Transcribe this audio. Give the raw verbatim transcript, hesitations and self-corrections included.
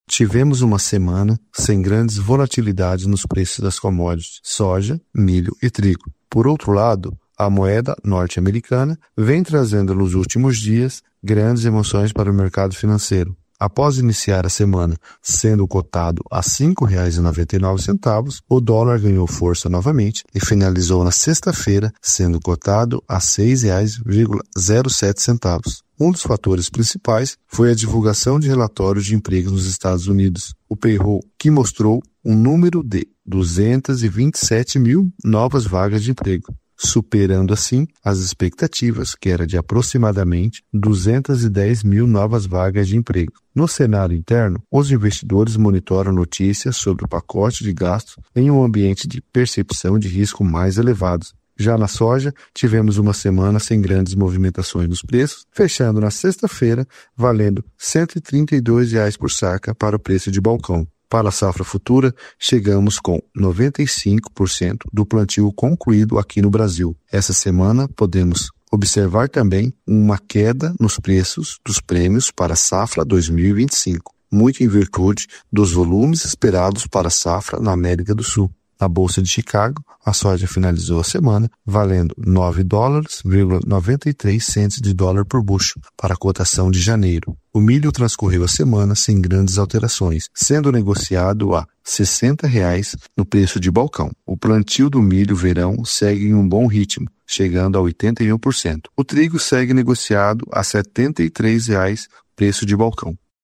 tivemos uma semana sem grandes volatilidades nos preços das commodities, soja, milho e trigo. Por outro lado, a moeda norte-americana vem trazendo nos últimos dias grandes emoções para o mercado financeiro. Após iniciar a semana sendo cotado a cinco reais e noventa e nove centavos, o dólar ganhou força novamente e finalizou na sexta-feira sendo cotado a seis reais e zero sete centavos. Um dos fatores principais foi a divulgação de relatórios de emprego nos Estados Unidos, o payroll, que mostrou um número de duzentas e vinte e sete mil novas vagas de emprego, superando assim as expectativas, que era de aproximadamente duzentas e dez mil novas vagas de emprego. No cenário interno, os investidores monitoram notícias sobre o pacote de gastos em um ambiente de percepção de risco mais elevados. Já na soja, tivemos uma semana sem grandes movimentações nos preços, fechando na sexta-feira, valendo cento e trinta e dois reais por saca para o preço de balcão. Para a safra futura, chegamos com noventa e cinco por cento do plantio concluído aqui no Brasil. Essa semana, podemos observar também uma queda nos preços dos prêmios para a safra dois mil e vinte e cinco, muito em virtude dos volumes esperados para a safra na América do Sul. Na Bolsa de Chicago, a soja finalizou a semana valendo nove dólares e noventa e três centavos de dólar por bushel para a cotação de janeiro. O milho transcorreu a semana sem grandes alterações, sendo negociado a sessenta reais no preço de balcão. O plantio do milho verão segue em um bom ritmo, chegando a oitenta e um por cento. O trigo segue negociado a setenta e três reais preço de balcão.